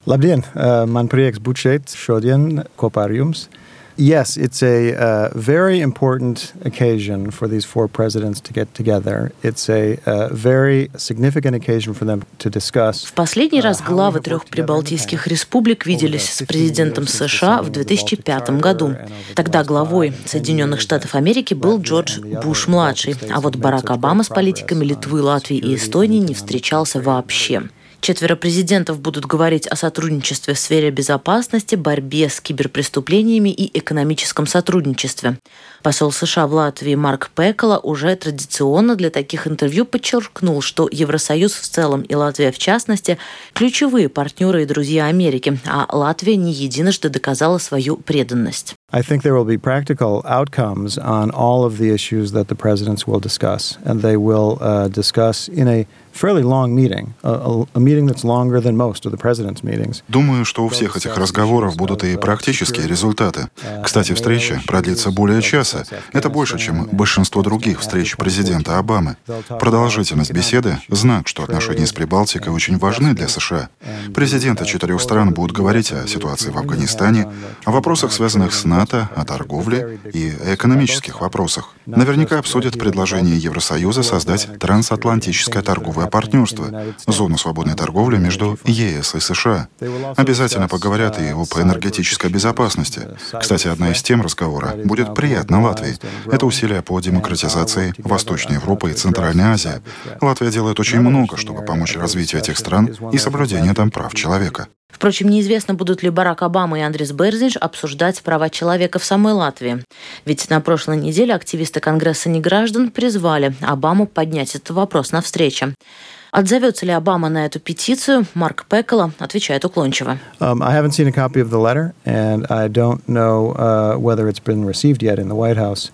Labdien, man prieks būt šeit šodien kopā ar jums. Yes, it's a very important occasion for these four presidents to get together. It's a very significant occasion for them to discuss. В последний раз главы трех прибалтийских республик виделись с президентом США в 2005 году. Тогда главой Соединенных Штатов Америки был Джордж Буш-младший, а вот Барак Обама с политиками Литвы, Латвии и Эстонии не встречался вообще. 4 президентов будут говорить о сотрудничестве в сфере безопасности, борьбе с киберпреступлениями и экономическом сотрудничестве. Посол США в Латвии Марк Пеккола уже традиционно для таких интервью подчеркнул, что Евросоюз в целом и Латвия в частности – ключевые партнеры и друзья Америки, а Латвия не единожды доказала свою преданность. I think there will be practical outcomes on all of the issues that the presidents will discuss, and they will discuss in a fairly long meeting, a meeting that's longer than most of the president's meetings. Думаю, что у всех этих разговоров будут и практические результаты. Кстати, встреча продлится более часа. Это больше, чем большинство других встреч президента Обамы. Продолжительность беседы – знак, что отношения с Прибалтикой очень важны для США. Президенты 4 стран будут говорить о ситуации в Афганистане, о вопросах, связанных с НАТО, о торговле и о экономических вопросах. Наверняка обсудят предложение Евросоюза создать трансатлантическое торговое партнерство, зону свободной торговли между ЕС и США. Обязательно поговорят и об энергетической безопасности. Кстати, одна из тем разговора будет приятна Латвии. Это усилия по демократизации Восточной Европы и Центральной Азии. Латвия делает очень много, чтобы помочь развитию этих стран и соблюдению там прав человека. Впрочем, неизвестно, будут ли Барак Обама и Андрис Берзинш обсуждать права человека в самой Латвии. Ведь на прошлой неделе активисты Конгресса неграждан призвали Обаму поднять этот вопрос на встрече. Отзовется ли Обама на эту петицию, Марк Пеккола отвечает уклончиво. I haven't seen a copy of the letter, and I don't know whether it's been received yet in the White House.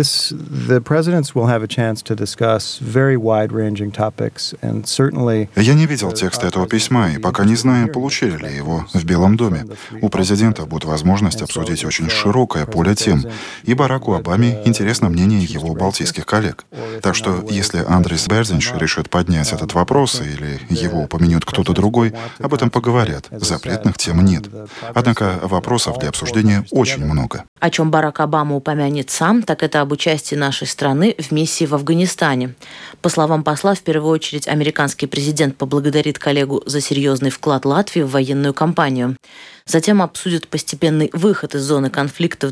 The presidents will have a chance to discuss very wide-ranging topics, and certainly. Я не видел текста этого письма, и пока не знаем, получили ли его в Белом доме. У президента будет возможность обсудить очень широкое поле тем, и Бараку Обаме интересно мнение его балтийских коллег. Так что, если Андрис Берзинш решит поднять этот вопрос, или его упомянет кто-то другой, об этом поговорят. Запретных тем нет. Однако вопросов для обсуждения очень много. О чем Барак Обама упомянет сам, так это об участии нашей страны в миссии в Афганистане. По словам посла, в первую очередь американский президент поблагодарит коллегу за серьезный вклад Латвии в военную кампанию. Затем обсудят постепенный выход из зоны конфликта в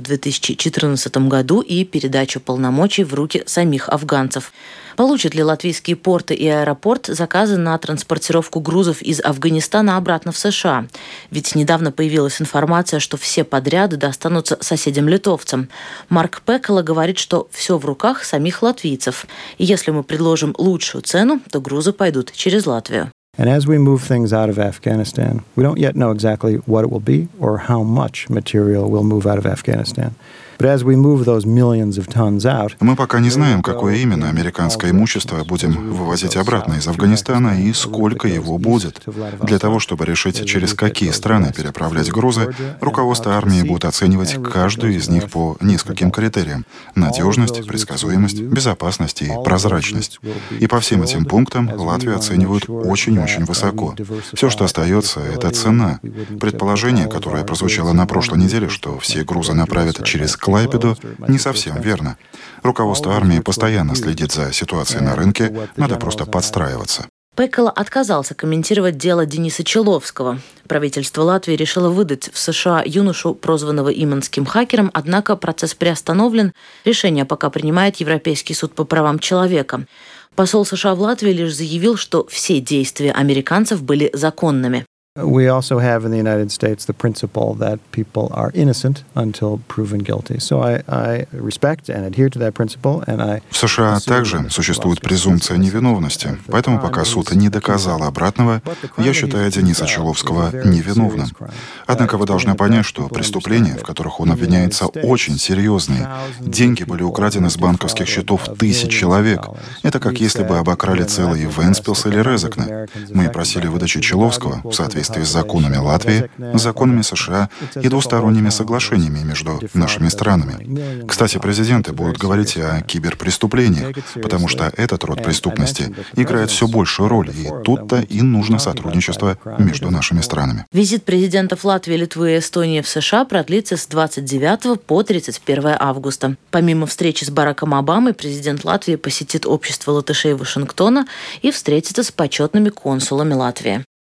2014 году и передачу полномочий в руки самих афганцев. Получат ли латвийские порты и аэропорт заказы на транспортировку грузов из Афганистана обратно в США? Ведь недавно появилась информация, что все подряды достанутся соседям-литовцам. Марк Пеккола говорит, что все в руках самих латвийцев. И если мы предложим лучшую цену, то грузы пойдут через Латвию. And as we move things out of Afghanistan, we don't yet know exactly what it will be or how much material will move out of Afghanistan. But as we move those millions of tons out, мы пока не знаем, какое именно американское имущество будем вывозить обратно из Афганистана и сколько его будет. Для того, чтобы решить, через какие страны переправлять грузы, руководство армии будет оценивать каждую из них по нескольким критериям: надежность, предсказуемость, безопасность и прозрачность. И по всем этим пунктам Латвию оценивают очень-очень высоко. Все, что остается, это цена. Предположение, которое прозвучало на прошлой неделе, что все грузы направят через Клайпеду, не совсем верно. Руководство армии постоянно следит за ситуацией на рынке, надо просто подстраиваться. Пеккола отказался комментировать дело Дениса Человского. Правительство Латвии решило выдать в США юношу, прозванного иманским хакером, однако процесс приостановлен. Решение пока принимает Европейский суд по правам человека. Посол США в Латвии лишь заявил, что все действия американцев были законными. We also have in the United States the principle that people are innocent until proven guilty. So I respect and adhere to that principle, and I. В США также существует презумпция невиновности, поэтому пока суд не доказал обратного, я считаю Дениса Человского невиновным. Однако вы должны понять, что преступления, в которых он обвиняется, очень серьезные. Деньги были украдены с банковских счетов тысяч человек. Это как если бы обокрали целый Вентспилс или Резекне. Мы просили выдачи Человского в соответствии соответствии с законами Латвии, законами США и двусторонними соглашениями между нашими странами. Кстати, президенты будут говорить о киберпреступлениях, потому что этот род преступности играет все большую роль, и тут-то и нужно сотрудничество между нашими странами. Визит президентов Латвии, Литвы и Эстонии в США продлится с 29 по 31 августа. Помимо встречи с Бараком Обамой, президент Латвии посетит общество латышей Вашингтона и встретится с почетными консулами Латвии.